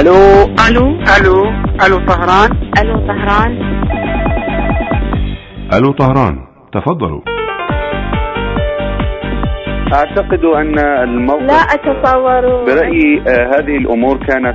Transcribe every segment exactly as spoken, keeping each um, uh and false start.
الو الو الو الو طهران. الو طهران. الو طهران، تفضلوا. اعتقد ان الموقف لا اتصور. برأيي آه هذه الامور كانت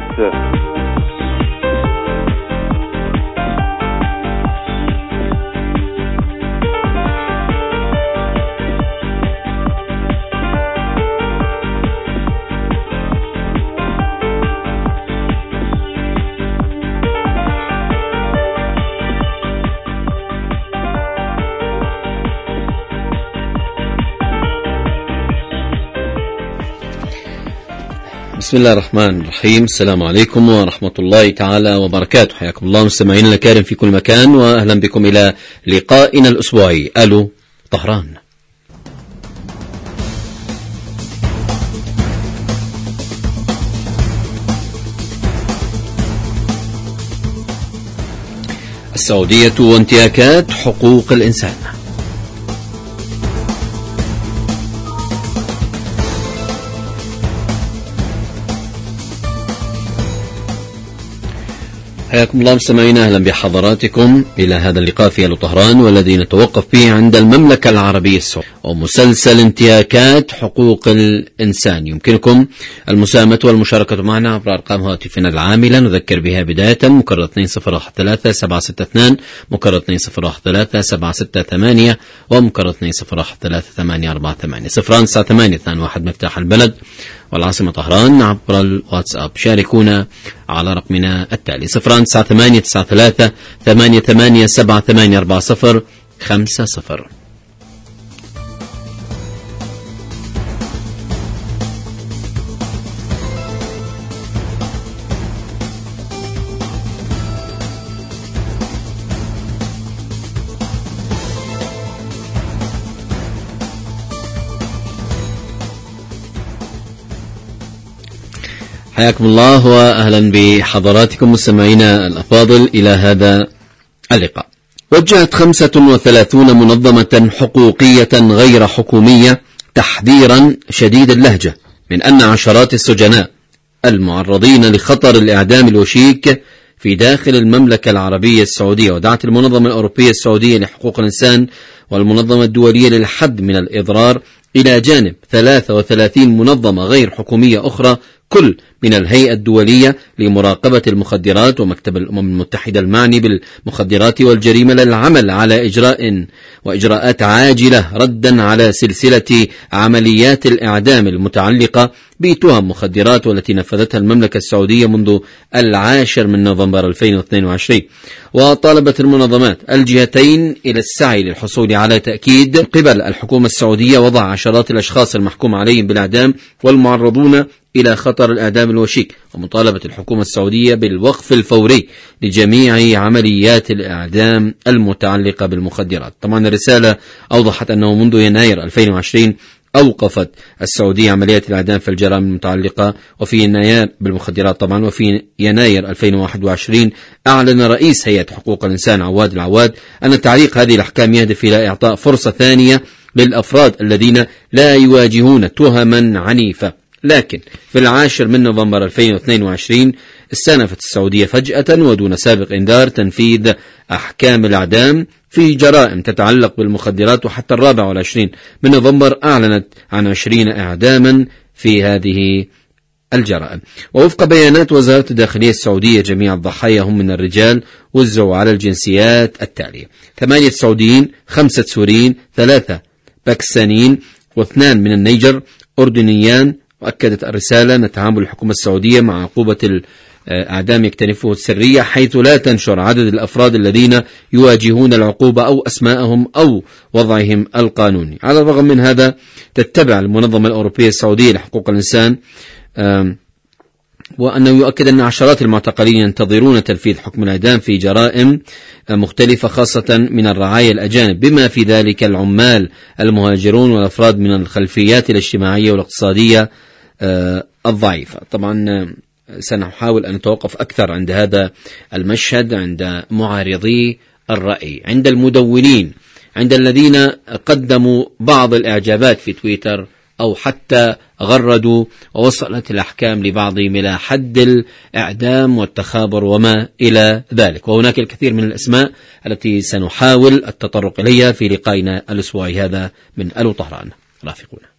بسم الله الرحمن الرحيم. السلام عليكم ورحمة الله تعالى وبركاته. حياكم الله مستمعينا الكرام في كل مكان، وأهلا بكم إلى لقائنا الأسبوعي ألو طهران. السعودية وانتهاكات حقوق الإنسان. حياكم الله مستمعينا، أهلا بحضراتكم إلى هذا اللقاء في ألو طهران، والذي نتوقف فيه عند المملكة العربية السعودية ومسلسل انتهاكات حقوق الإنسان. يمكنكم المساهمة والمشاركة معنا عبر أرقام هاتفنا العاملة، نذكر بها بداية مكرر اثنين صفر واحد ثلاثة سبعة ستة اثنين، مكرر اثنين صفر واحد ثلاثة سبعة ستة ثمانية، ومكرر اثنين صفر واحد ثلاثة ثمانية أربعة ثمانية صفران تسعة ثمانية اثنان واحد مفتاح البلد والعاصمة طهران. عبر الواتساب شاركونا على رقمنا التالي صفران تسعة ثمانية تسعة ثلاثة ثمانية ثمانية سبعة ثمانية أربعة صفر خمسة صفر. حياكم الله وأهلا بحضراتكم مستمعينا الأفاضل إلى هذا اللقاء. وجهت خمسة وثلاثون منظمة حقوقية غير حكومية تحذيرا شديد اللهجة من أن عشرات السجناء المعرضين لخطر الإعدام الوشيك في داخل المملكة العربية السعودية. ودعت المنظمة الأوروبية السعودية لحقوق الإنسان والمنظمة الدولية للحد من الإضرار إلى جانب ثلاثة وثلاثين منظمة غير حكومية أخرى، كل من الهيئة الدولية لمراقبة المخدرات ومكتب الأمم المتحدة المعني بالمخدرات والجريمة، للعمل على إجراء وإجراءات عاجلة ردا على سلسلة عمليات الإعدام المتعلقة بتهم مخدرات والتي نفذتها المملكة السعودية منذ العاشر من نوفمبر ألفين واثنين وعشرين. وطالبت المنظمات الجهتين إلى السعي للحصول على تأكيد قبل الحكومة السعودية وضع عشرات الأشخاص المحكوم عليهم بالإعدام والمعرضون إلى خطر الإعدام الوشيك، ومطالبة الحكومة السعودية بالوقف الفوري لجميع عمليات الإعدام المتعلقة بالمخدرات. طبعا الرسالة أوضحت أنه منذ يناير ألفين وعشرين أوقفت السعودية عمليات الإعدام في الجرائم المتعلقة وفي يناير بالمخدرات طبعا. وفي يناير ألفين وواحد وعشرين أعلن رئيس هيئة حقوق الإنسان عواد العواد أن تعليق هذه الأحكام يهدف إلى إعطاء فرصة ثانية للأفراد الذين لا يواجهون تهما عنيفة. لكن في العاشر من نوفمبر ألفين واثنين وعشرين استأنفت السعودية فجأة ودون سابق إنذار تنفيذ أحكام الإعدام في جرائم تتعلق بالمخدرات، وحتى الرابع والعشرين من نوفمبر أعلنت عن عشرين إعداما في هذه الجرائم. ووفق بيانات وزارة الداخلية السعودية جميع الضحايا هم من الرجال، وزعوا على الجنسيات التالية: ثمانية سعوديين، خمسة سوريين، ثلاثة باكستانيين، واثنان من النيجر، أردنيان. وأكدت الرسالة أن تعامل الحكومة السعودية مع عقوبة الإعدام يكتنفه السرية، حيث لا تنشر عدد الأفراد الذين يواجهون العقوبة أو أسماءهم أو وضعهم القانوني. على الرغم من هذا تتبع المنظمة الأوروبية السعودية لحقوق الإنسان وأنه يؤكد أن عشرات المعتقلين ينتظرون تنفيذ حكم الإعدام في جرائم مختلفة، خاصة من الرعايا الأجانب، بما في ذلك العمال المهاجرون والأفراد من الخلفيات الاجتماعية والاقتصادية الضعيفة. طبعا سنحاول أن نتوقف أكثر عند هذا المشهد، عند معارضي الرأي، عند المدونين، عند الذين قدموا بعض الإعجابات في تويتر أو حتى غردوا، ووصلت الأحكام لبعضهم إلى حد الإعدام والتخابر وما إلى ذلك. وهناك الكثير من الأسماء التي سنحاول التطرق إليها في لقائنا الأسبوعي هذا من ألو طهران. رافقونا.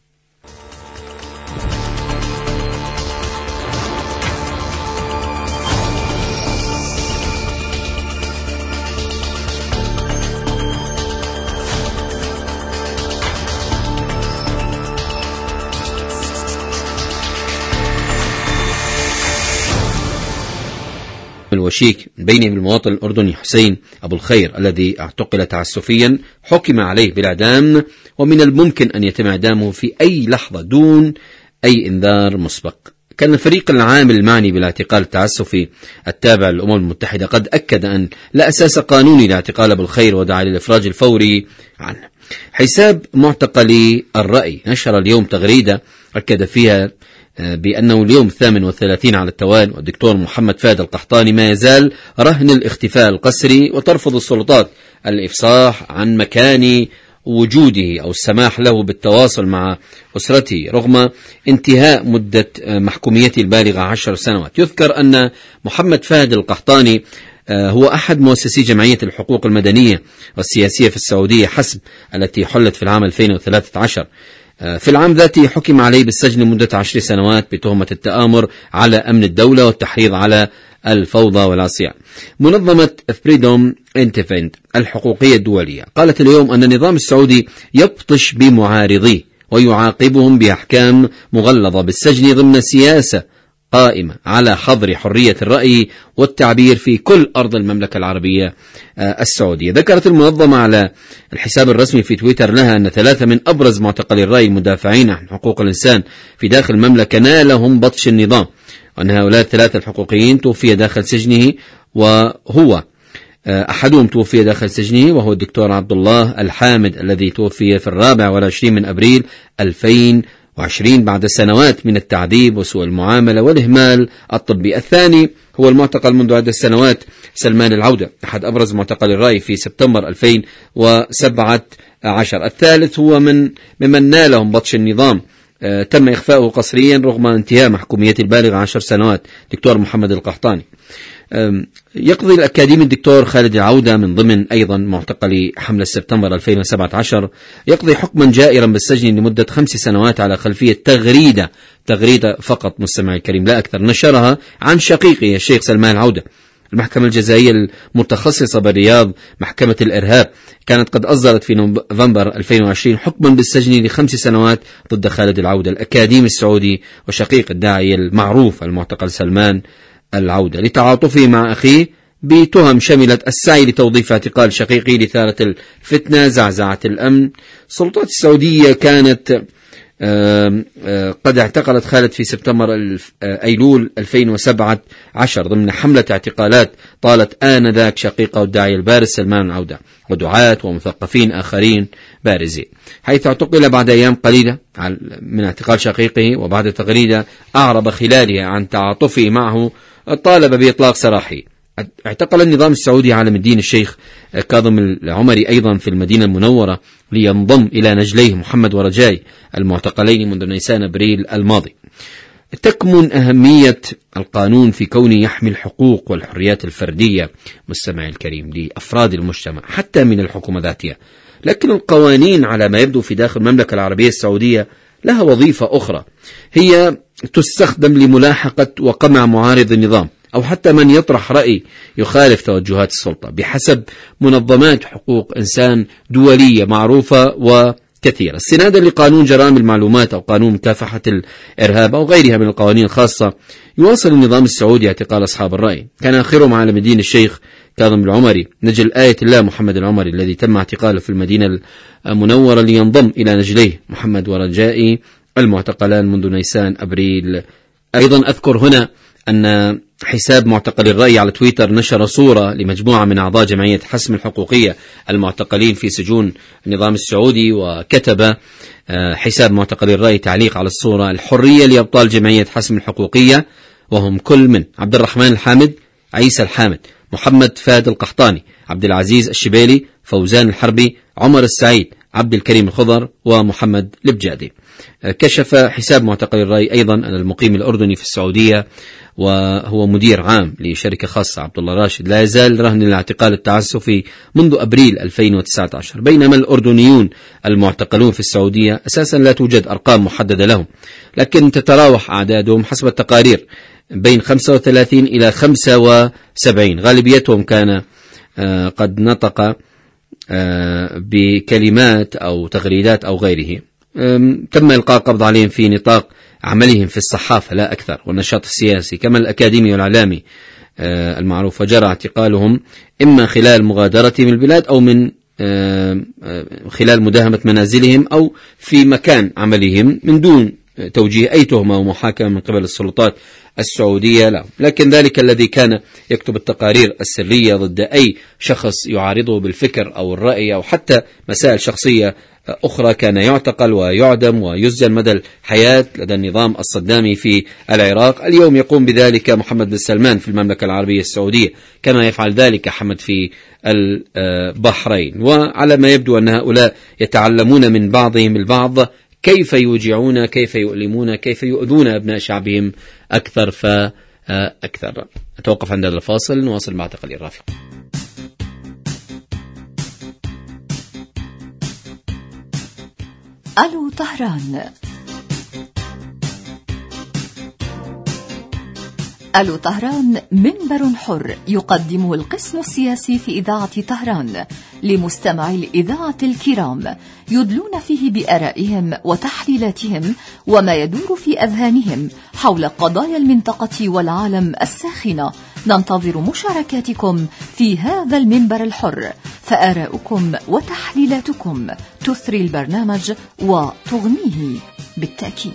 الوشيك بينهم المواطن الأردني حسين أبو الخير الذي اعتقل تعسفيا، حكم عليه بالإعدام، ومن الممكن أن يتم إعدامه في أي لحظة دون أي إنذار مسبق. كان الفريق العام المعني بالاعتقال التعسفي التابع للأمم المتحدة قد أكد أن لا أساس قانوني لاعتقال أبو الخير ودعا للإفراج الفوري عنه. حساب معتقلي الرأي نشر اليوم تغريدة أكد فيها بأنه اليوم الثامن والثلاثين على التوالي والدكتور محمد فهد القحطاني ما يزال رهن الاختفاء القسري، وترفض السلطات الإفصاح عن مكان وجوده أو السماح له بالتواصل مع أسرته رغم انتهاء مدة محكوميته البالغة عشر سنوات. يذكر أن محمد فهد القحطاني هو أحد مؤسسي جمعية الحقوق المدنية والسياسية في السعودية حسب التي حلت في العام ألفين وثلاثة عشر. في العام ذاته حكم عليه بالسجن لمدة عشر سنوات بتهمة التآمر على أمن الدولة والتحريض على الفوضى والعصيان. منظمة فريدوم انتفند الحقوقية الدولية قالت اليوم أن النظام السعودي يبطش بمعارضيه ويعاقبهم بأحكام مغلظة بالسجن ضمن سياسة قائمة على حظر حرية الرأي والتعبير في كل أرض المملكة العربية السعودية. ذكرت المنظمة على الحساب الرسمي في تويتر لها أن ثلاثة من أبرز معتقلي الرأي المدافعين عن حقوق الإنسان في داخل المملكة نالهم بطش النظام، وأن هؤلاء الثلاثة الحقوقيين توفي داخل سجنه، وهو أحدهم توفي داخل سجنه وهو الدكتور عبد الله الحامد الذي توفي في الرابع والعشرين من أبريل ألفين وعشرين بعد سنوات من التعذيب وسوء المعاملة والإهمال الطبي. الثاني هو المعتقل منذ عدة سنوات سلمان العودة أحد أبرز معتقلي الرأي في سبتمبر ألفين وسبعة عشر. الثالث هو من ممن نالهم بطش النظام آه تم إخفاؤه قسريا رغم انتهاء محكوميته البالغة عشر سنوات، دكتور محمد القحطاني. يقضي الأكاديمي الدكتور خالد العودة من ضمن أيضا معتقلي حملة سبتمبر ألفين وسبعة عشر يقضي حكما جائرا بالسجن لمدة خمس سنوات على خلفية تغريدة تغريدة فقط مستمعي الكريم لا أكثر نشرها عن شقيقه الشيخ سلمان العودة. المحكمة الجزائية المتخصصة بالرياض محكمة الإرهاب كانت قد أصدرت في نوفمبر ألفين وعشرين حكما بالسجن لخمس سنوات ضد خالد العودة الأكاديمي السعودي وشقيق الداعية المعروف المعتقل سلمان العودة لتعاطفه مع أخيه بتهم شملت السعي لتوظيف اعتقال شقيقي لإثارة الفتنة زعزعة الأمن. السلطات السعودية كانت آآ آآ قد اعتقلت خالد في سبتمبر أيلول ألفين وسبعة عشر ضمن حملة اعتقالات طالت آنذاك شقيقه الداعية البارز سلمان العودة ودعاة ومثقفين آخرين بارزين، حيث اعتقل بعد أيام قليلة من اعتقال شقيقه وبعد تغريدة أعرب خلالها عن تعاطفه معه طالب بإطلاق سراحه. اعتقل النظام السعودي عالم الدين الشيخ كاظم العمري أيضا في المدينة المنورة لينضم إلى نجليه محمد ورجاي المعتقلين منذ نيسان أبريل الماضي. تكمن أهمية القانون في كونه يحمي الحقوق والحريات الفردية مستمعي الكريم لأفراد المجتمع حتى من الحكومة ذاتها، لكن القوانين على ما يبدو في داخل المملكة العربية السعودية لها وظيفة أخرى، هي تستخدم لملاحقة وقمع معارض النظام أو حتى من يطرح رأي يخالف توجهات السلطة بحسب منظمات حقوق إنسان دولية معروفة وكثيرة. استنادا لقانون جرائم المعلومات أو قانون مكافحة الإرهاب أو غيرها من القوانين الخاصة، يواصل النظام السعودي اعتقال أصحاب الرأي. كان آخرهم عالم الدين الشيخ كاظم العمري نجل آية الله محمد العمري الذي تم اعتقاله في المدينة المنورة لينضم إلى نجليه محمد ورجائي المعتقلان منذ نيسان أبريل. أيضا أذكر هنا أن حساب معتقل الرأي على تويتر نشر صورة لمجموعة من أعضاء جمعية حسم الحقوقية المعتقلين في سجون النظام السعودي، وكتب حساب معتقل الرأي تعليق على الصورة: الحرية لأبطال جمعية حسم الحقوقية، وهم كل من عبد الرحمن الحامد، عيسى الحامد، محمد فهد القحطاني، عبد العزيز الشبيلي، فوزان الحربي، عمر السعيد، عبد الكريم الخضر ومحمد البجادي. كشف حساب معتقل الرأي أيضا أن المقيم الأردني في السعودية وهو مدير عام لشركة خاصة عبد الله راشد لا يزال رهن الاعتقال التعسفي منذ أبريل ألفين وتسعة عشر، بينما الأردنيون المعتقلون في السعودية أساسا لا توجد أرقام محددة لهم، لكن تتراوح أعدادهم حسب التقارير بين خمسة وثلاثين إلى خمسة وسبعين. غالبيتهم كان قد نطق بكلمات أو تغريدات أو غيره. تم إلقاء قبض عليهم في نطاق عملهم في الصحافة لا أكثر والنشاط السياسي كما الأكاديمي والإعلامي المعروف، وجرى اعتقالهم إما خلال مغادرتهم البلاد أو من خلال مداهمة منازلهم أو في مكان عملهم من دون توجيه أي تهمة أو محاكمة من قبل السلطات السعودية لا. لكن ذلك الذي كان يكتب التقارير السرية ضد أي شخص يعارضه بالفكر أو الرأي أو حتى مسائل شخصية أخرى كان يعتقل ويعدم ويسجن مدى الحياة لدى النظام الصدامي في العراق. اليوم يقوم بذلك محمد بن سلمان في المملكة العربية السعودية، كما يفعل ذلك حمد في البحرين. وعلى ما يبدو أن هؤلاء يتعلمون من بعضهم البعض كيف يوجعون، كيف يؤلمون، كيف يؤذون أبناء شعبهم أكثر فأكثر. أتوقف عند هذا الفاصل، نواصل مع تقليل الرافق. ألو طهران. ألو طهران منبر حر يقدمه القسم السياسي في إذاعة طهران لمستمعي الإذاعة الكرام، يدلون فيه بآرائهم وتحليلاتهم وما يدور في أذهانهم حول قضايا المنطقة والعالم الساخنة. ننتظر مشاركاتكم في هذا المنبر الحر، فآراؤكم وتحليلاتكم تثري البرنامج وتغنيه بالتأكيد.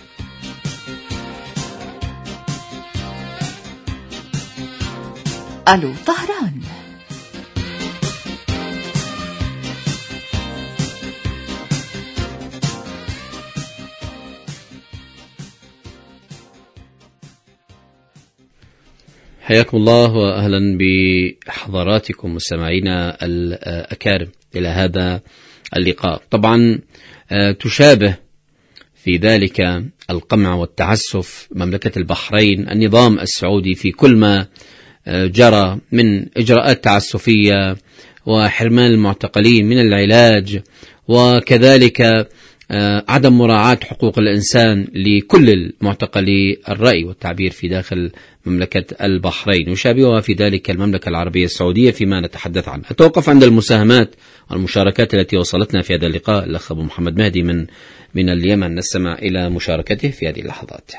ألو طهران. حياكم الله وأهلا بحضراتكم مستمعينا الأكارم إلى هذا اللقاء. طبعا تشابه في ذلك القمع والتعسف مملكة البحرين النظام السعودي في كل ما جرى من إجراءات تعسفية وحرمان المعتقلين من العلاج، وكذلك عدم مراعاة حقوق الإنسان لكل المعتقلي الرأي والتعبير في داخل مملكة البحرين، وشابهها في ذلك المملكة العربية السعودية فيما نتحدث عنه. أتوقف عند المساهمات والمشاركات التي وصلتنا في هذا اللقاء. الأخ أبو محمد مهدي من من اليمن، نستمع إلى مشاركته في هذه اللحظات.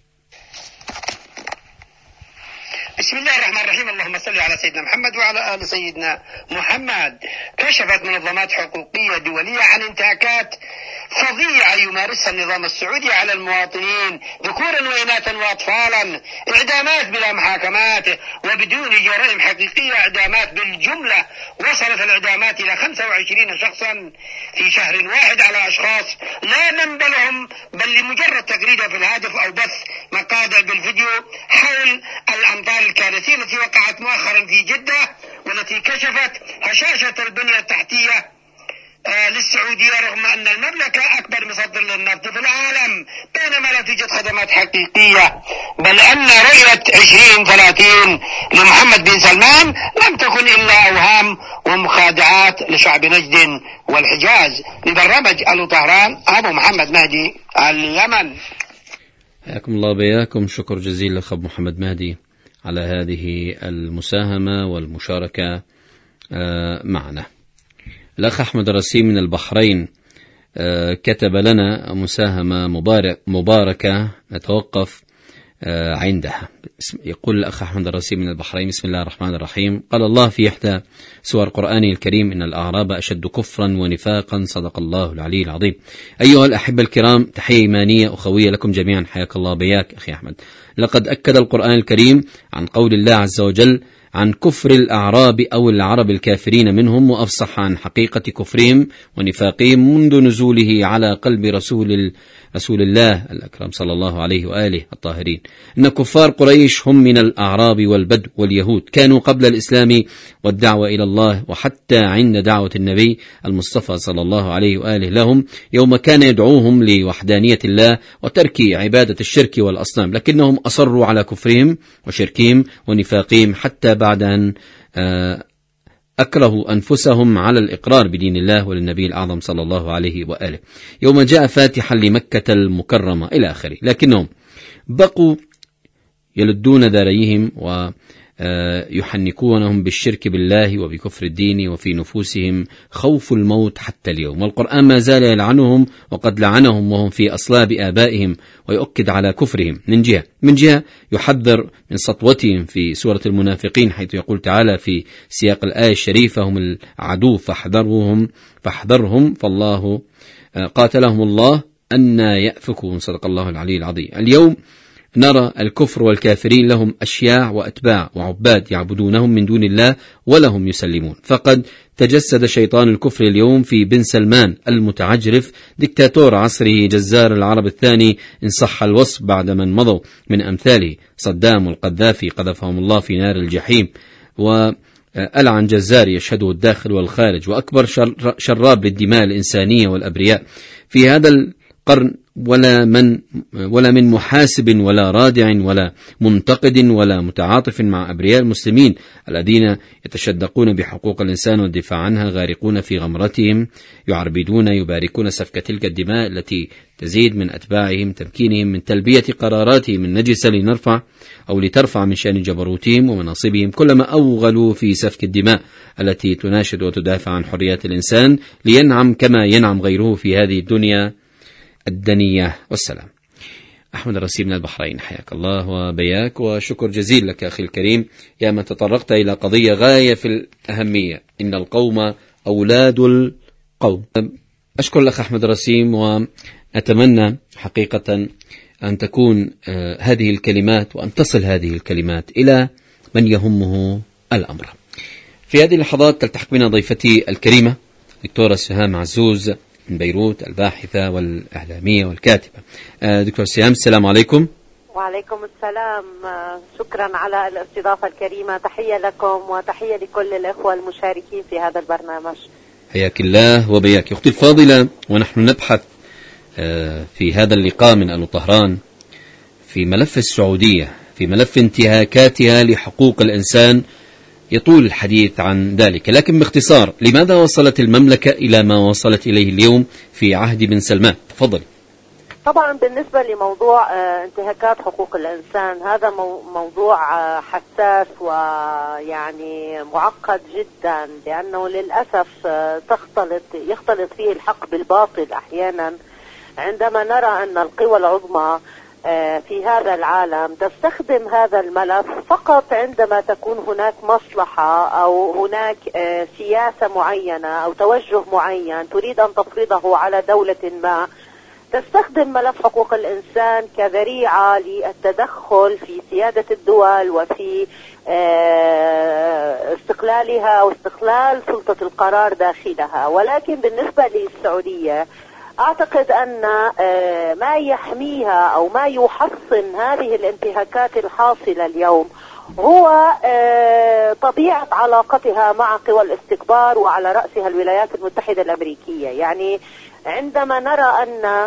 بسم الله الرحمن الرحيم. اللهم صل على سيدنا محمد وعلى آل سيدنا محمد. كشفت منظمات حقوقية دولية عن انتهاكات فظيعة يمارسها النظام السعودي على المواطنين ذكورا وإناثا وأطفالا، إعدامات بلا محاكمات وبدون جرائم حقيقية، إعدامات بالجملة. وصلت الإعدامات إلى خمسة وعشرين شخصا في شهر واحد على أشخاص لا ذنب لهم، بل لمجرد تغريدة في الهاتف أو بث مقاطع بالفيديو حول الأمطار الكارثية التي وقعت مؤخرا في جدة، والتي كشفت هشاشة البنية التحتية للسعودية رغم أن المملكة أكبر مصدر للنفط في العالم، بينما لا توجد خدمات حقيقية، بل أن رؤية عشرين ثلاثين لمحمد بن سلمان لم تكن إلا أوهام ومخادعات لشعب نجد والحجاز. لبرنامج ألو طهران، أبو محمد مهدي، اليمن. حياكم الله بياكم. شكر جزيل لأخ محمد مهدي على هذه المساهمة والمشاركة معنا. الأخ أحمد الرسيم من البحرين كتب لنا مساهمة مباركة نتوقف عندها. يقول الأخ أحمد الرسيم من البحرين: بسم الله الرحمن الرحيم. قال الله في إحدى سور قرآنه الكريم: إن الأعراب أشد كفرا ونفاقا. صدق الله العلي العظيم. أيها الأحبة الكرام، تحية إيمانية أخوية لكم جميعا، حياك الله بياك أخي أحمد. لقد أكد القرآن الكريم عن قول الله عز وجل عن كفر الأعراب أو العرب الكافرين منهم، وأفصح عن حقيقة كفرهم ونفاقهم منذ نزوله على قلب رسول رسول الله الأكرم صلى الله عليه وآله الطاهرين. إن كفار قريش قريش هم من الأعراب والبدو واليهود، كانوا قبل الإسلام والدعوة إلى الله وحتى عند دعوة النبي المصطفى صلى الله عليه وآله لهم يوم كان يدعوهم لوحدانية الله وترك عبادة الشرك والأصنام، لكنهم أصروا على كفرهم وشركهم ونفاقهم حتى بعد أن أكرهوا أنفسهم على الإقرار بدين الله وللنبي الأعظم صلى الله عليه وآله يوم جاء فاتحا لمكة المكرمة إلى آخره، لكنهم بقوا يلدون ذريهم ويحنكونهم بالشرك بالله وبكفر الدين، وفي نفوسهم خوف الموت حتى اليوم، والقرآن ما زال يلعنهم وقد لعنهم وهم في أصلاب آبائهم ويؤكد على كفرهم. من جهة من جهة يحذر من سطوتهم في سورة المنافقين، حيث يقول تعالى في سياق الآية الشريفة: هم العدو فاحذرهم فاحذرهم فالله قاتلهم الله أن يأفكون. صدق الله العلي العظيم. اليوم نرى الكفر والكافرين لهم أشياع وأتباع وعباد يعبدونهم من دون الله ولهم يسلمون، فقد تجسد شيطان الكفر اليوم في بن سلمان المتعجرف دكتاتور عصره جزار العرب الثاني إن صح الوصف بعد من مضوا من أمثاله صدام والقذافي قذفهم الله في نار الجحيم، وألعن جزار يشهده الداخل والخارج، وأكبر شراب للدماء الإنسانية والأبرياء في هذا القرن، ولا من ولا من محاسب ولا رادع ولا منتقد ولا متعاطف مع أبرياء المسلمين الذين يتشدقون بحقوق الإنسان والدفاع عنها، غارقون في غمرتهم، يعربدون يباركون سفك تلك الدماء التي تزيد من أتباعهم، تمكينهم من تلبية قراراتهم النجسة لنرفع أو لترفع من شأن جبروتهم ومناصبهم، كلما أوغلوا في سفك الدماء التي تناشد وتدافع عن حريات الإنسان لينعم كما ينعم غيره في هذه الدنيا الدنية. والسلام. أحمد الرسيب من البحرين، حياك الله وبياك، وشكر جزيل لك أخي الكريم يا من تطرقت إلى قضية غاية في الأهمية، إن القوم أولاد القوم. أشكر لك أحمد الرسيم، وأتمنى حقيقة أن تكون هذه الكلمات وأن تصل هذه الكلمات إلى من يهمه الأمر. في هذه اللحظات تلتحق بنا ضيفتي الكريمة دكتورة سهام عزوز من بيروت، الباحثة والإعلامية والكاتبة. دكتور سهام، السلام عليكم. وعليكم السلام، شكرا على الاستضافة الكريمة، تحية لكم وتحية لكل الأخوة المشاركين في هذا البرنامج. حياك الله وبياك. أختي الفاضلة، ونحن نبحث في هذا اللقاء من ألو طهران في ملف السعودية، في ملف انتهاكاتها لحقوق الإنسان، يطول الحديث عن ذلك، لكن باختصار، لماذا وصلت المملكة إلى ما وصلت إليه اليوم في عهد بن سلمان؟ تفضلي. طبعا بالنسبة لموضوع انتهاكات حقوق الإنسان، هذا موضوع حساس ويعني معقد جدا، لأنه للأسف تختلط يختلط فيه الحق بالباطل أحيانا، عندما نرى أن القوى العظمى في هذا العالم تستخدم هذا الملف فقط عندما تكون هناك مصلحة أو هناك سياسة معينة أو توجه معين تريد أن تفرضه على دولة ما، تستخدم ملف حقوق الإنسان كذريعة للتدخل في سيادة الدول وفي استقلالها واستقلال سلطة القرار داخلها. ولكن بالنسبة للسعودية أعتقد أن ما يحميها أو ما يحصن هذه الانتهاكات الحاصلة اليوم هو طبيعة علاقتها مع قوى الاستكبار، وعلى رأسها الولايات المتحدة الأمريكية. يعني عندما نرى أن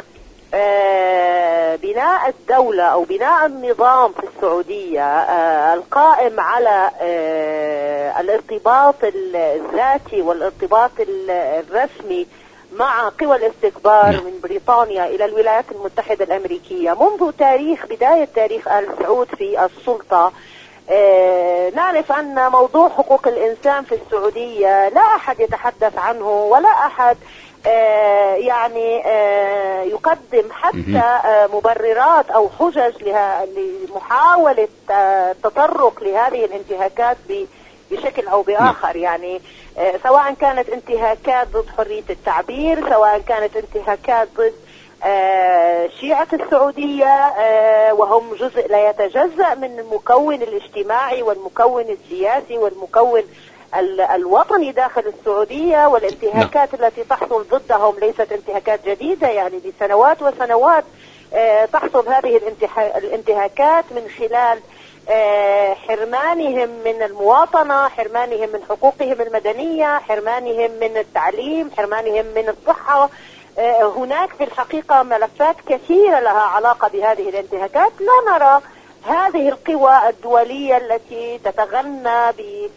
بناء الدولة أو بناء النظام في السعودية القائم على الارتباط الذاتي والارتباط الرسمي مع قوى الاستكبار من بريطانيا إلى الولايات المتحدة الأمريكية منذ تاريخ بداية تاريخ آل سعود في السلطة، آه نعرف أن موضوع حقوق الإنسان في السعودية لا أحد يتحدث عنه، ولا أحد آه يعني آه يقدم حتى آه مبررات أو حجج لمحاولة التطرق آه لهذه الانتهاكات بشكل أو بآخر. يعني آه سواء كانت انتهاكات ضد حرية التعبير، سواء كانت انتهاكات ضد آه شيعة السعودية آه وهم جزء لا يتجزأ من المكون الاجتماعي والمكون السياسي والمكون الوطني داخل السعودية. والانتهاكات لا. التي تحصل ضدهم ليست انتهاكات جديدة، يعني لسنوات وسنوات آه تحصل هذه الانتهاكات من خلال حرمانهم من المواطنة، حرمانهم من حقوقهم المدنية، حرمانهم من التعليم، حرمانهم من الصحة. هناك في الحقيقة ملفات كثيرة لها علاقة بهذه الانتهاكات. لا نرى هذه القوى الدولية التي تتغنى ب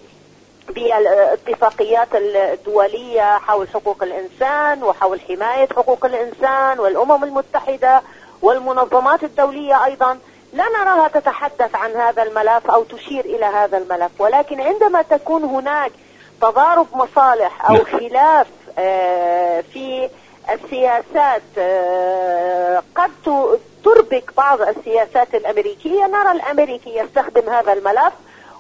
بالاتفاقيات الدولية حول حقوق الإنسان وحول حماية حقوق الإنسان والأمم المتحدة والمنظمات الدولية أيضا، لا نراها تتحدث عن هذا الملف أو تشير إلى هذا الملف. ولكن عندما تكون هناك تضارب مصالح أو خلاف في السياسات قد تربك بعض السياسات الأمريكية، نرى الأمريكي يستخدم هذا الملف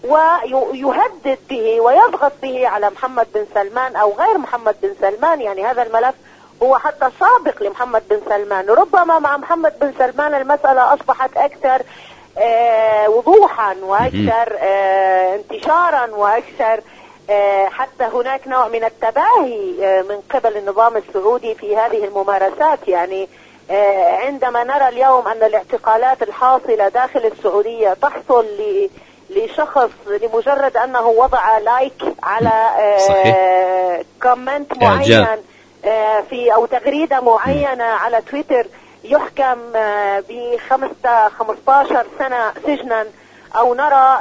ويهدد به ويضغط به على محمد بن سلمان أو غير محمد بن سلمان. يعني هذا الملف هو حتى سابق لمحمد بن سلمان. ربما مع محمد بن سلمان المسألة أصبحت أكثر آه وضوحا وأكثر آه انتشارا وأكثر آه حتى هناك نوع من التباهي آه من قبل النظام السعودي في هذه الممارسات. يعني آه عندما نرى اليوم أن الاعتقالات الحاصلة داخل السعودية تحصل ل لشخص لمجرد أنه وضع لايك على آه كومنت معين آه في أو تغريدة معينة على تويتر، يحكم آه بخمسة سنة سجنا. أو نرى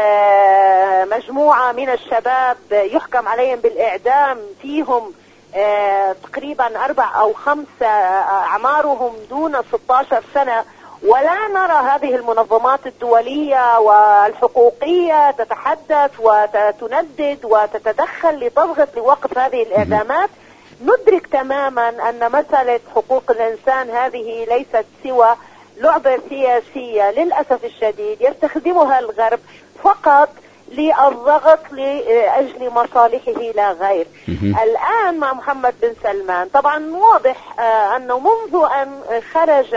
آه مجموعة من الشباب يحكم عليهم بالإعدام، فيهم آه تقريبا أربع أو خمسة أعمارهم دون ستة عشر سنة. ولا نرى هذه المنظمات الدولية والحقوقية تتحدث وتندد وتتدخل لتضغط لوقف هذه الإعدامات. ندرك تماما أن مسألة حقوق الإنسان هذه ليست سوى لعبة سياسية للأسف الشديد يستخدمها الغرب فقط للضغط لأجل مصالحه لا غير. الآن مع محمد بن سلمان طبعا واضح أنه منذ أن خرج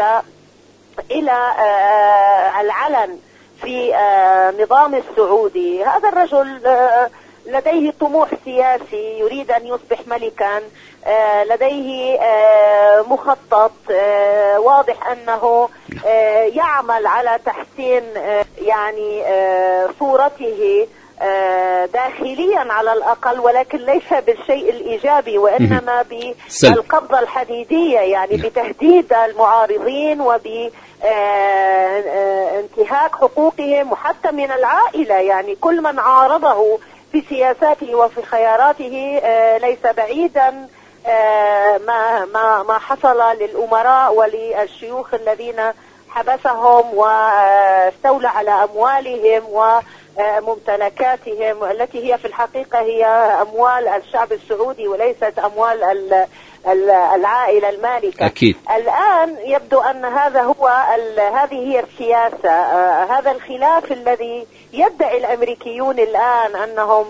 إلى العلن في النظام السعودي، هذا الرجل لديه طموح سياسي، يريد أن يصبح ملكا، لديه مخطط واضح أنه يعمل على تحسين يعني صورته داخليا على الأقل، ولكن ليس بالشيء الإيجابي وإنما بالقبضة الحديدية، يعني بتهديد المعارضين وبانتهاك حقوقهم وحتى من العائلة. يعني كل من عارضه في سياساته وفي خياراته ليس بعيدا ما ما ما حصل للأمراء وللشيوخ الذين حبسهم واستولى على أموالهم وممتلكاتهم التي هي في الحقيقة هي أموال الشعب السعودي وليست أموال العائلة المالكة. أكيد. الآن يبدو أن هذا هو هذه هي السياسة. هذا الخلاف الذي يدعي الأمريكيون الآن أنهم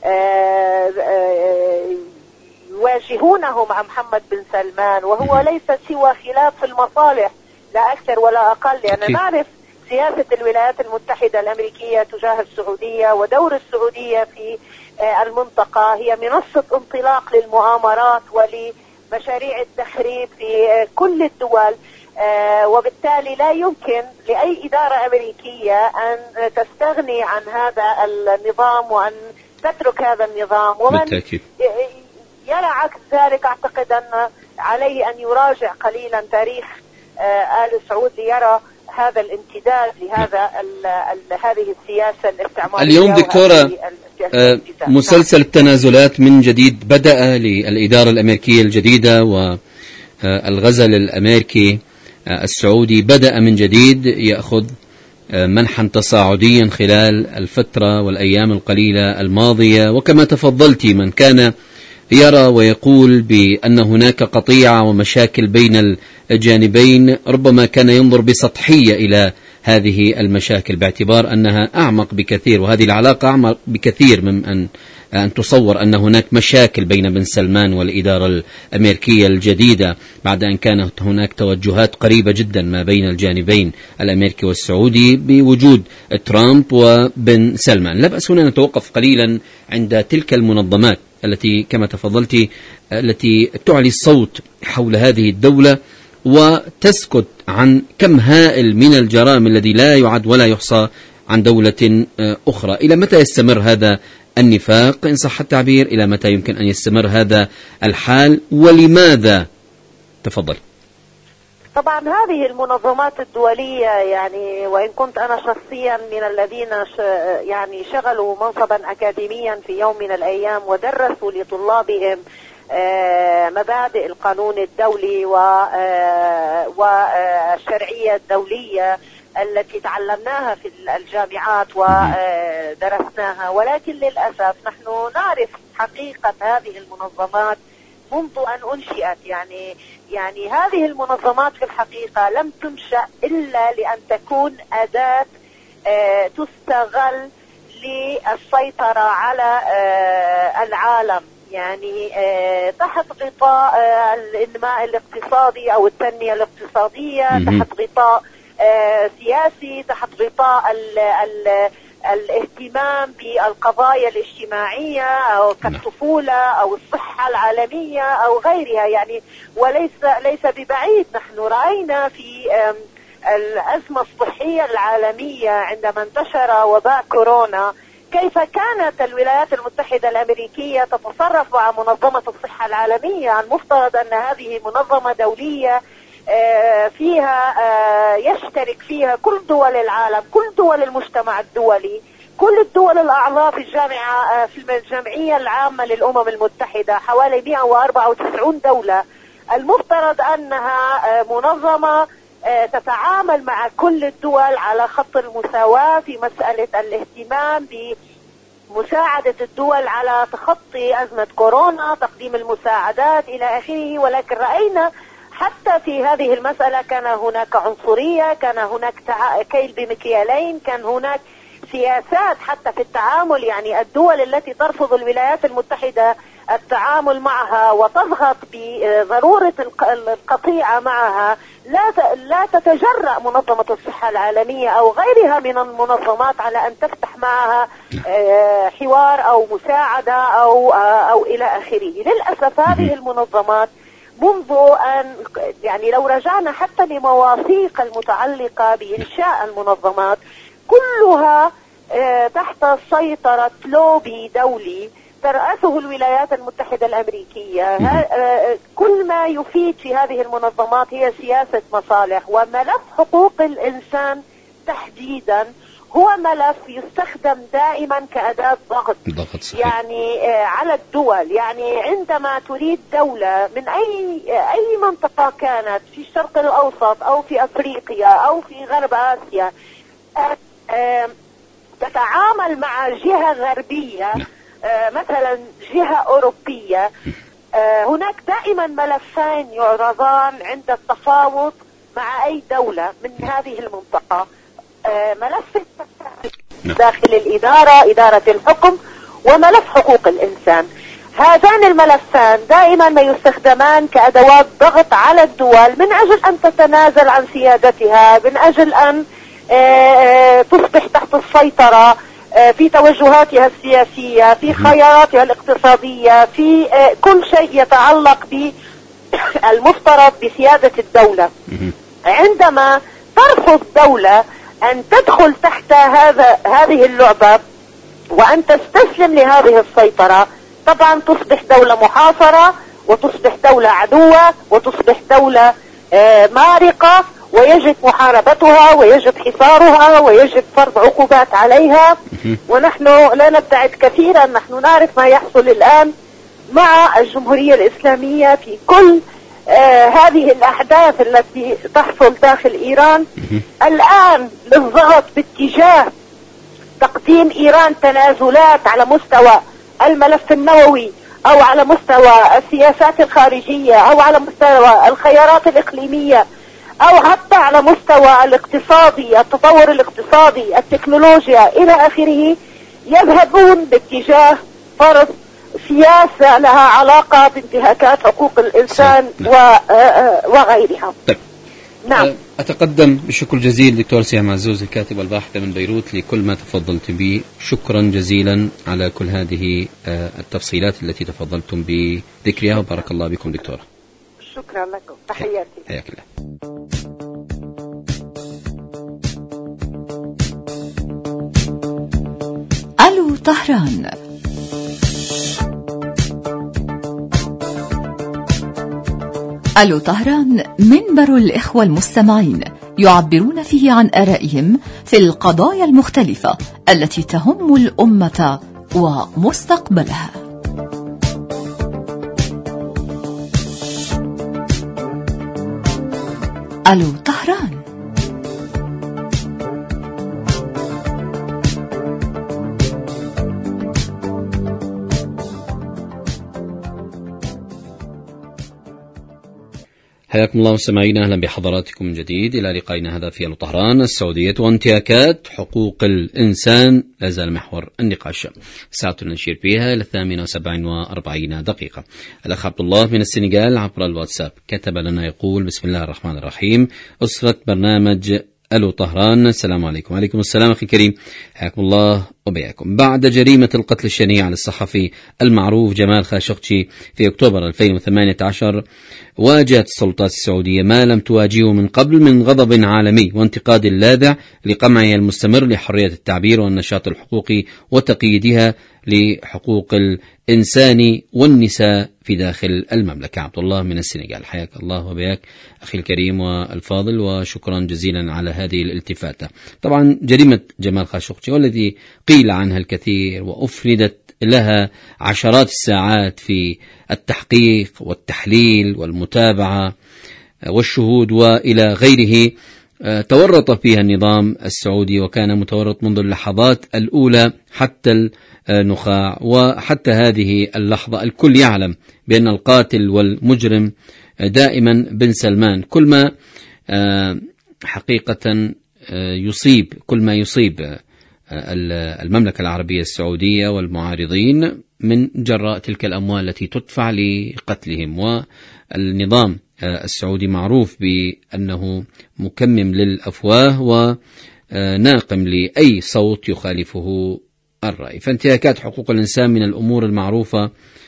يواجهونه مع محمد بن سلمان، وهو ليس سوى خلاف في المصالح لا أكثر ولا أقل. لأن يعني نعرف سياسة الولايات المتحدة الأمريكية تجاه السعودية ودور السعودية في المنطقة هي منصة انطلاق للمؤامرات ولمشاريع التخريب في كل الدول، وبالتالي لا يمكن لأي إدارة أمريكية أن تستغني عن هذا النظام وأن تترك هذا النظام. ومن بالتأكيد يرى عكس ذلك أعتقد أن عليه أن يراجع قليلا تاريخ آل سعود ليرى هذا الامتداد لهذا ال ال هذه السياسة الاستعمارية. اليوم دكتورة مسلسل التنازلات من جديد بدأ للإدارة الأمريكية الجديدة، والغزل الأمريكي السعودي بدأ من جديد يأخذ منحا تصاعديا خلال الفترة والأيام القليلة الماضية. وكما تفضلتي من كان يرى ويقول بأن هناك قطيعة ومشاكل بين الجانبين ربما كان ينظر بسطحية إلى هذه المشاكل باعتبار أنها أعمق بكثير، وهذه العلاقة أعمق بكثير من أن أن تصور أن هناك مشاكل بين بن سلمان والإدارة الأمريكية الجديدة بعد أن كانت هناك توجهات قريبة جدا ما بين الجانبين الأمريكي والسعودي بوجود ترامب وبن سلمان. لا بأس هنا نتوقف قليلا عند تلك المنظمات التي كما تفضلتي التي تعلي الصوت حول هذه الدولة وتسكت عن كم هائل من الجرائم الذي لا يعد ولا يحصى عن دولة أخرى. إلى متى يستمر هذا النفاق إن صح التعبير؟ إلى متى يمكن أن يستمر هذا الحال ولماذا؟ تفضل. طبعا هذه المنظمات الدولية يعني وإن كنت أنا شخصيا من الذين يعني شغلوا منصبا أكاديميا في يوم من الأيام ودرسوا لطلابهم مبادئ القانون الدولي والشرعية الدولية التي تعلمناها في الجامعات ودرسناها، ولكن للأسف نحن نعرف حقيقة هذه المنظمات منذ أن أنشئت. يعني يعني هذه المنظمات في الحقيقة لم تنشأ إلا لأن تكون أداة آه تستغل للسيطرة على آه العالم، يعني آه تحت غطاء آه الإنماء الاقتصادي أو التنمية الاقتصادية، تحت غطاء آه سياسي، تحت غطاء ال ال الاهتمام بالقضايا الاجتماعية أو كالطفولة أو الصحة العالمية أو غيرها. يعني وليس ليس ببعيد نحن رأينا في الأزمة الصحية العالمية عندما انتشر وباء كورونا كيف كانت الولايات المتحدة الأمريكية تتصرف مع منظمة الصحة العالمية. المفترض أن هذه منظمة دولية فيها يشترك فيها كل دول العالم، كل دول المجتمع الدولي، كل الدول الأعضاء في الجامعة في الجمعية العامة للأمم المتحدة، حوالي مئة وأربعة وتسعين دولة. المفترض أنها منظمة تتعامل مع كل الدول على خط المساواة في مسألة الاهتمام بمساعدة الدول على تخطي أزمة كورونا، تقديم المساعدات إلى آخره. ولكن رأينا حتى في هذه المسألة كان هناك عنصرية، كان هناك كيل بمكيالين، كان هناك سياسات حتى في التعامل. يعني الدول التي ترفض الولايات المتحدة التعامل معها وتضغط بضرورة القطيعة معها لا لا تتجرأ منظمة الصحة العالمية أو غيرها من المنظمات على أن تفتح معها حوار أو مساعدة أو أو إلى آخره. للأسف هذه المنظمات منذ أن يعني لو رجعنا حتى لمواثيق المتعلقة بإنشاء المنظمات كلها تحت سيطرة لوبي دولي ترأسه الولايات المتحدة الأمريكية. كل ما يفيد في هذه المنظمات هي سياسة مصالح، وملف حقوق الإنسان تحديدا هو ملف يستخدم دائما كأداة ضغط, ضغط يعني على الدول. يعني عندما تريد دولة من أي أي منطقة كانت في الشرق الأوسط أو في أفريقيا أو في غرب آسيا تتعامل مع جهة غربية مثلا جهة أوروبية، هناك دائما ملفين يعرضان عند التفاوض مع أي دولة من هذه المنطقة: ملف داخل الإدارة، إدارة الحكم، وملف حقوق الإنسان. هذان الملفان دائما ما يستخدمان كأدوات ضغط على الدول من أجل أن تتنازل عن سيادتها، من أجل أن تصبح تحت السيطرة في توجهاتها السياسية، في خياراتها الاقتصادية، في كل شيء يتعلق بالمفترض بسيادة الدولة. عندما ترفض دولة أن تدخل تحت هذا هذه اللعبة وأن تستسلم لهذه السيطرة، طبعا تصبح دولة محاصرة وتصبح دولة عدوة وتصبح دولة مارقة، ويجب محاربتها ويجب حصارها ويجب فرض عقوبات عليها. ونحن لا نبتعد كثيرا، نحن نعرف ما يحصل الآن مع الجمهورية الإسلامية في كل آه هذه الأحداث التي تحصل داخل إيران الآن للضغط باتجاه تقديم إيران تنازلات على مستوى الملف النووي أو على مستوى السياسات الخارجية أو على مستوى الخيارات الإقليمية أو حتى على مستوى الاقتصادي، التطور الاقتصادي، التكنولوجيا إلى آخره. يذهبون باتجاه فرض سياسة لها علاقة بانتهاكات حقوق الإنسان وغيرها. طيب. نعم. أتقدم بشكر جزيل دكتور سهام عزوز الكاتبة الباحثة من بيروت لكل ما تفضلت به. شكرا جزيلا على كل هذه التفصيلات التي تفضلتم بذكرها، وبارك الله بكم دكتورة. شكرا لكم، تحياتي. حياك الله. طهران. ألو طهران منبر الإخوة المستمعين يعبرون فيه عن آرائهم في القضايا المختلفة التي تهم الأمة ومستقبلها. ألو طهران. حياكم الله مستمعينا، أهلا بحضراتكم من جديد إلى لقائنا هذا في ألو طهران. السعودية وانتهاكات حقوق الإنسان لا زال محور النقاش، ساعة نشير فيها إلى الثامنة وسبع وأربعين دقيقة. الأخ عبد الله من السنغال عبر الواتساب كتب لنا يقول: بسم الله الرحمن الرحيم، أسرة برنامج ألو طهران، السلام عليكم. وعليكم السلام أخي الكريم، حياكم الله وبياكم. بعد جريمة القتل الشنيع للصحفي المعروف جمال خاشقجي في أكتوبر ألفين وثمانية عشر، واجهت السلطات السعودية ما لم تواجهه من قبل من غضب عالمي وانتقاد لاذع لقمعها المستمر لحرية التعبير والنشاط الحقوقي وتقييدها لحقوق الإنسان والنساء في داخل المملكة. عبد الله من السنغال، حياك الله وبياك أخي الكريم والفاضل، وشكرا جزيلا على هذه الالتفاتة. طبعا جريمة جمال خاشقجي والتي قيل عنها الكثير وأفردت لها عشرات الساعات في التحقيق والتحليل والمتابعة والشهود وإلى غيره، تورط فيها النظام السعودي وكان متورط منذ اللحظات الأولى حتى النخاع. وحتى هذه اللحظة الكل يعلم بأن القاتل والمجرم دائما بن سلمان. كل ما حقيقة يصيب كل ما يصيب المملكة العربية السعودية والمعارضين من جراء تلك الأموال التي تدفع لقتلهم. والنظام السعودي معروف بأنه مكمم للأفواه وناقم لأي صوت يخالفه الرأي. فانتهاكات حقوق الإنسان من الأمور المعروفة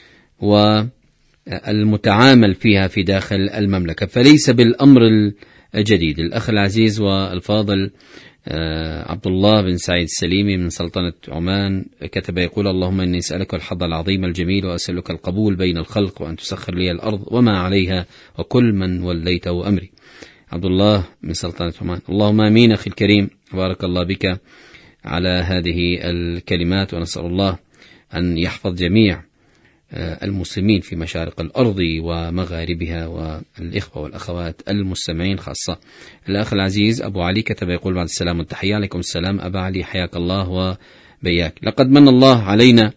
والمتعامل فيها في داخل المملكة، فليس بالأمر الجديد. الأخ العزيز والفاضل عبد الله بن سعيد السليمي من سلطنة عمان كتب يقول: اللهم إني أسألك الحظ العظيم الجميل وأسألك القبول بين الخلق، وأن تسخر لي الأرض وما عليها وكل من وليته أمري. عبد الله من سلطنة عمان، اللهم آمين أخي الكريم، بارك الله بك على هذه الكلمات، ونسأل الله أن يحفظ جميع المسلمين في مشارق الأرض ومغاربها والإخوة والأخوات المستمعين خاصة. الأخ العزيز أبو علي كتب يقول: بعد السلام والتحية. عليكم السلام أبا علي، حياك الله وبياك. لقد من الله علينا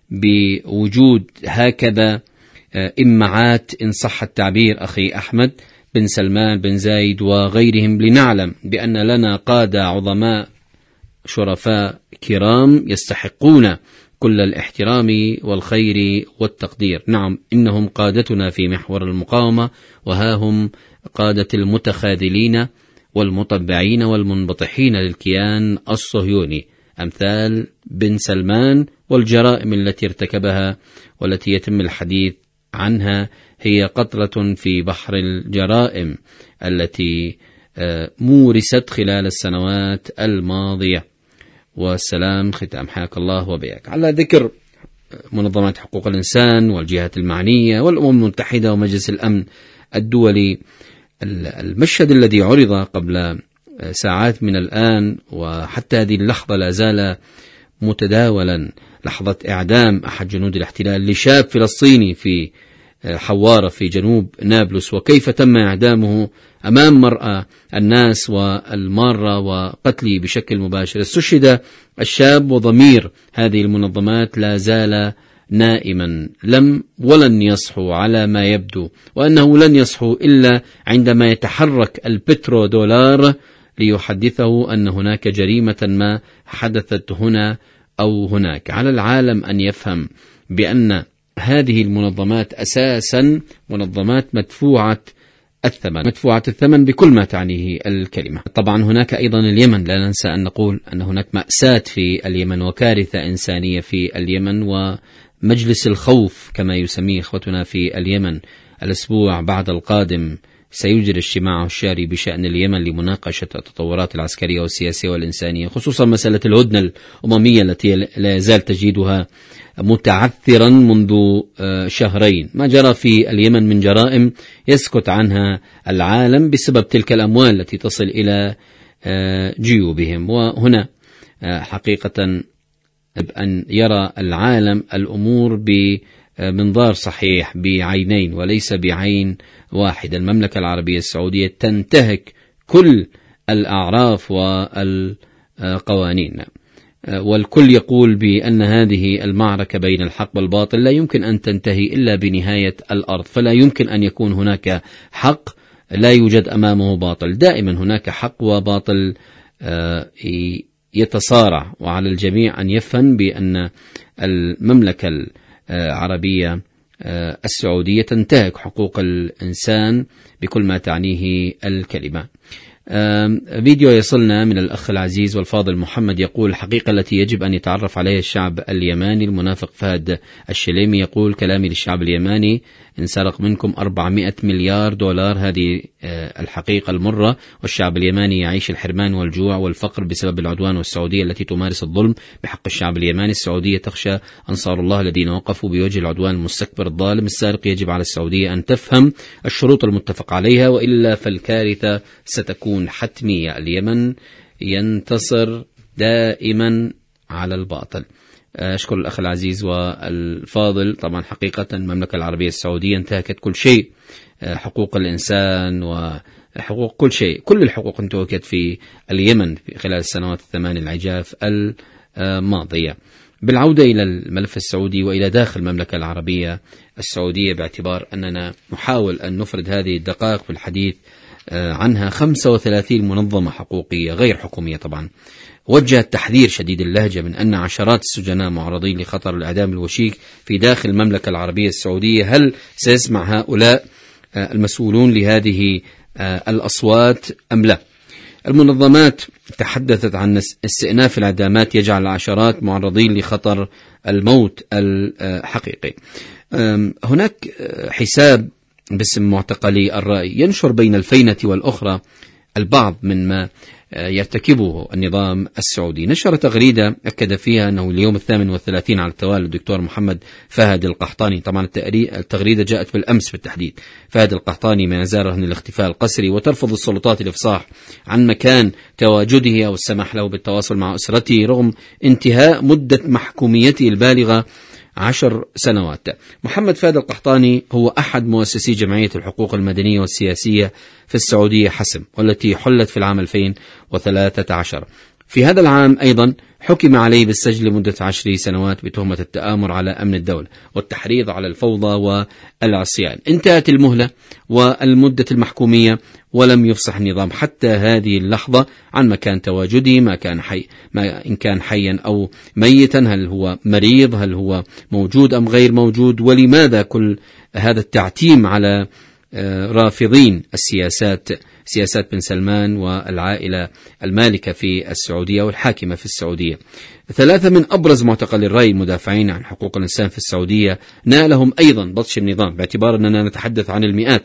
بوجود هكذا إمعات إن صح التعبير أخي أحمد بن سلمان بن زايد وغيرهم، لنعلم بأن لنا قادة عظماء شرفاء كرام يستحقون كل الاحترام والخير والتقدير. نعم، إنهم قادتنا في محور المقاومة، وها هم قادة المتخاذلين والمطبعين والمنبطحين للكيان الصهيوني، أمثال بن سلمان. والجرائم التي ارتكبها والتي يتم الحديث عنها هي قطرة في بحر الجرائم التي مورست خلال السنوات الماضية. والسلام ختام، حياك الله وبياك. على ذكر منظمات حقوق الإنسان والجهات المعنية والأمم المتحدة ومجلس الأمن الدولي، المشهد الذي عرض قبل ساعات من الآن وحتى هذه اللحظة لا زال متداولا، لحظة إعدام أحد جنود الاحتلال لشاب فلسطيني في حوارة في جنوب نابلس، وكيف تم إعدامه أمام مرأى الناس والمارة وقتله بشكل مباشر. استشهد الشاب وضمير هذه المنظمات لا زال نائما، لم ولن يصحو على ما يبدو، وأنه لن يصحو إلا عندما يتحرك البترو دولار ليحدثه أن هناك جريمة ما حدثت هنا أو هناك. على العالم أن يفهم بأن هذه المنظمات أساسا منظمات مدفوعة الثمن مدفوعة الثمن بكل ما تعنيه الكلمة. طبعا هناك أيضا اليمن، لا ننسى أن نقول أن هناك مأساة في اليمن وكارثة إنسانية في اليمن، ومجلس الخوف كما يسميه إخوتنا في اليمن الأسبوع بعد القادم سيجري اجتماعه الشهري بشأن اليمن لمناقشة التطورات العسكرية والسياسية والإنسانية، خصوصا مسألة الهدنة الأممية التي لا يزال تجدها متعثرا منذ شهرين. ما جرى في اليمن من جرائم يسكت عنها العالم بسبب تلك الأموال التي تصل إلى جيوبهم. وهنا حقيقة أن يرى العالم الأمور بمنظار صحيح بعينين وليس بعين واحدة. المملكة العربية السعودية تنتهك كل الأعراف والقوانين، والكل يقول بأن هذه المعركة بين الحق والباطل لا يمكن أن تنتهي إلا بنهاية الأرض، فلا يمكن أن يكون هناك حق لا يوجد أمامه باطل. دائما هناك حق وباطل يتصارع، وعلى الجميع أن يفهم بأن المملكة العربية السعودية تنتهك حقوق الإنسان بكل ما تعنيه الكلمة. فيديو يصلنا من الأخ العزيز والفاضل محمد يقول: الحقيقة التي يجب أن يتعرف عليها الشعب اليماني. المنافق فهد الشليمي يقول: كلامي للشعب اليماني: إن سرق منكم أربعمائة مليار دولار، هذه الحقيقة المرة، والشعب اليماني يعيش الحرمان والجوع والفقر بسبب العدوان والسعودية التي تمارس الظلم بحق الشعب اليماني. السعودية تخشى أنصار الله الذين وقفوا بوجه العدوان المستكبر الظالم السارق. يجب على السعودية أن تفهم الشروط المتفق عليها، وإلا فالكارثة ستكون حتمية. اليمن ينتصر دائما على الباطل. أشكر الأخ العزيز والفاضل. طبعا حقيقة المملكة العربية السعودية انتهكت كل شيء، حقوق الإنسان وحقوق كل شيء، كل الحقوق انتهكت في اليمن في خلال السنوات الثمان العجاف الماضية. بالعودة إلى الملف السعودي وإلى داخل المملكة العربية السعودية، باعتبار أننا نحاول أن نفرد هذه الدقائق في الحديث عنها، خمسة وثلاثين منظمة حقوقية غير حكومية طبعا وجهت تحذير شديد اللهجة من أن عشرات السجناء معرضين لخطر الإعدام الوشيك في داخل المملكة العربية السعودية. هل سيسمع هؤلاء المسؤولون لهذه الأصوات أم لا؟ المنظمات تحدثت عن استئناف الإعدامات يجعل العشرات معرضين لخطر الموت الحقيقي. هناك حساب باسم معتقلي الرأي ينشر بين الفينة والأخرى البعض من ما يرتكبه النظام السعودي. نشر تغريدة أكد فيها أنه اليوم الثامن والثلاثين على التوالي الدكتور محمد فهد القحطاني، طبعا التغريدة جاءت بالأمس بالتحديد، فهد القحطاني ما يزال رهن الاختفاء القسري، وترفض السلطات الإفصاح عن مكان تواجده أو السماح له بالتواصل مع أسرته رغم انتهاء مدة محكوميته البالغة عشر سنوات. محمد فهد القحطاني هو أحد مؤسسي جمعية الحقوق المدنية والسياسية في السعودية حسم، والتي حلت في العام ألفين وثلاثة عشر. في هذا العام أيضا حكم عليه بالسجن لمدة عشر سنوات بتهمة التآمر على أمن الدولة والتحريض على الفوضى والعصيان. انتهت المهلة والمدة المحكومية ولم يفصح النظام حتى هذه اللحظة عن مكان تواجده، ما كان حي ما إن كان حيا أو ميتا، هل هو مريض، هل هو موجود أم غير موجود، ولماذا كل هذا التعتيم على رافضين السياسات سياسات بن سلمان والعائلة المالكة في السعودية والحاكمة في السعودية. ثلاثة من أبرز معتقلي الرأي المدافعين عن حقوق الإنسان في السعودية نالهم أيضا بطش النظام، باعتبار أننا نتحدث عن المئات.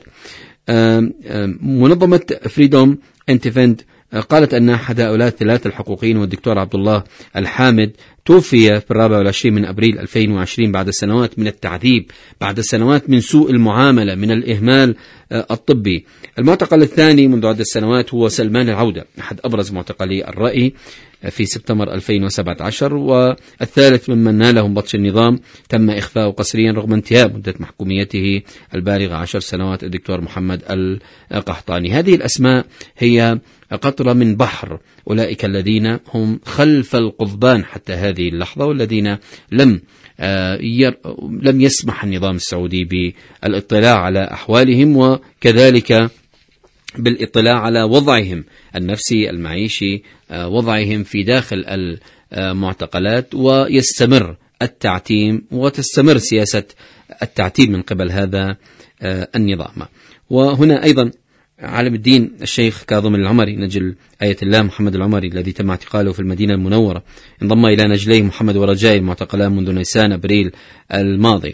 منظمة فريدوم انتفند قالت أن أحد هؤلاء الثلاثة الحقوقيين والدكتور عبد الله الحامد توفي في الرابع والعشرين من أبريل ألفين وعشرين بعد سنوات من التعذيب، بعد سنوات من سوء المعاملة، من الإهمال الطبي. المعتقل الثاني منذ عدة سنوات هو سلمان العودة، أحد أبرز معتقلي الرأي في سبتمبر ألفين وسبعة عشر، والثالث ممن نالهم بطش النظام تم إخفاؤه قسريا رغم انتهاء مدة محكوميته البالغة عشر سنوات، الدكتور محمد القحطاني. هذه الأسماء هي قطرة من بحر أولئك الذين هم خلف القضبان حتى هذه اللحظة، والذين لم ير... لم يسمح النظام السعودي بالاطلاع على أحوالهم، وكذلك بالاطلاع على وضعهم النفسي المعيشي، وضعهم في داخل المعتقلات، ويستمر التعتيم وتستمر سياسة التعتيم من قبل هذا النظام. وهنا أيضا عالم الدين الشيخ كاظم العمري نجل آية الله محمد العمري الذي تم اعتقاله في المدينة المنورة انضم إلى نجليه محمد ورجاء المعتقلان منذ نيسان أبريل الماضي.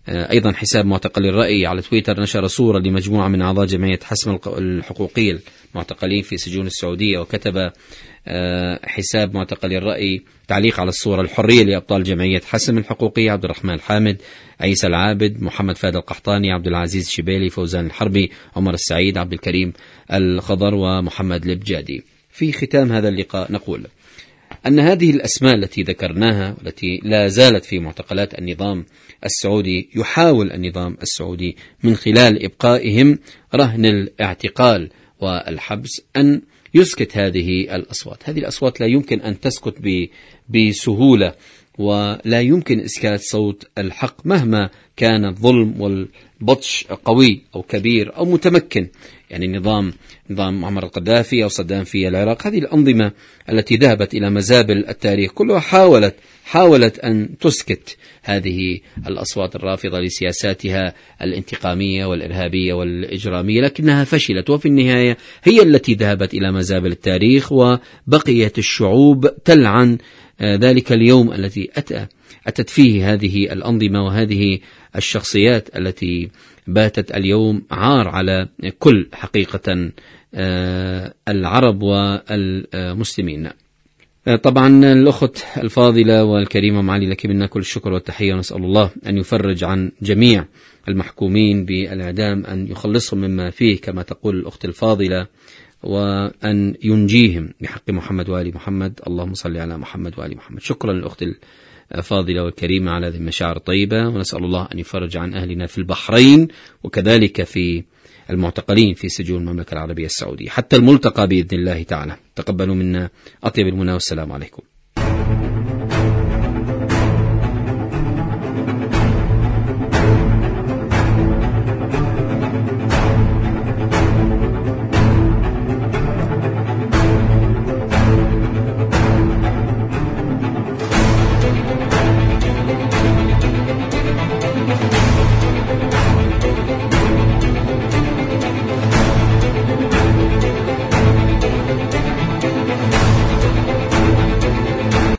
أيضا حساب معتقل الرأي على تويتر نشر صورة لمجموعة من أعضاء جمعية حسم الحقوقية المعتقلين في سجون السعودية، وكتب حساب معتقل الرأي تعليق على الصورة: الحرية لأبطال جمعية حسم الحقوقية عبد الرحمن الحامد، عيسى العابد، محمد فهد القحطاني، عبد العزيز الشبيلي، فوزان الحربي، عمر السعيد، عبد الكريم الخضر، ومحمد البجادي. في ختام هذا اللقاء نقول أن هذه الأسماء التي ذكرناها والتي لا زالت في معتقلات النظام السعودي يحاول النظام السعودي من خلال إبقائهم رهن الاعتقال والحبس أن يسكت هذه الأصوات. هذه الأصوات لا يمكن أن تسكت بسهولة، ولا يمكن إسكات صوت الحق مهما كان الظلم والبطش قوي أو كبير أو متمكن. يعني نظام نظام معمر القذافي أو صدام في العراق، هذه الأنظمة التي ذهبت إلى مزابل التاريخ كلها حاولت حاولت أن تسكت هذه الأصوات الرافضة لسياساتها الانتقامية والإرهابية والإجرامية، لكنها فشلت، وفي النهاية هي التي ذهبت إلى مزابل التاريخ، وبقيت الشعوب تلعن ذلك اليوم الذي أتى أتت فيه هذه الأنظمة وهذه الشخصيات التي باتت اليوم عار على كل حقيقة العرب والمسلمين. طبعا الأخت الفاضلة والكريمة معالي لك منا كل الشكر والتحية، ونسأل الله أن يفرج عن جميع المحكومين بالإعدام، أن يخلصهم مما فيه كما تقول الأخت الفاضلة، وأن ينجيهم بحق محمد وآل محمد. اللهم صل على محمد وآل محمد. شكرا للأخت الفاضلة والكريمة على هذه المشاعر الطيبة، ونسأل الله أن يفرج عن أهلنا في البحرين وكذلك في المعتقلين في سجون المملكة العربية السعودية حتى الملتقى بإذن الله تعالى. تقبلوا منا أطيب المنى والسلام عليكم.